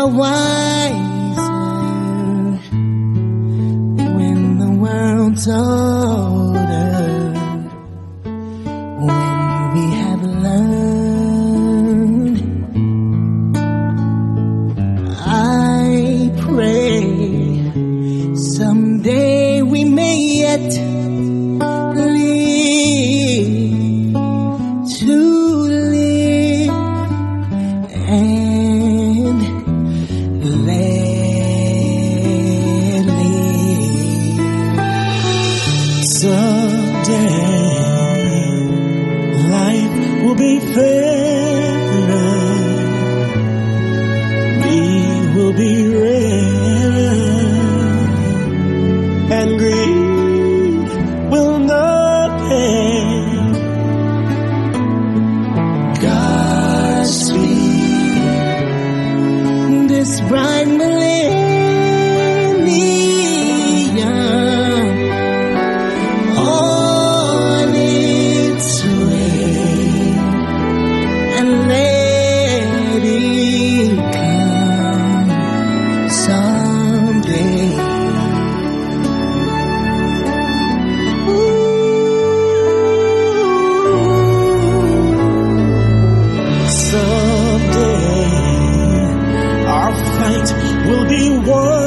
are wiser when the world's older, when we have learned. I pray someday we may yet live to live and let live. Someday life will be fairer, we will be rarer, and grief will not end. Godspeed this bright millennium on its way, and let it come someday. Someday our fight will be won.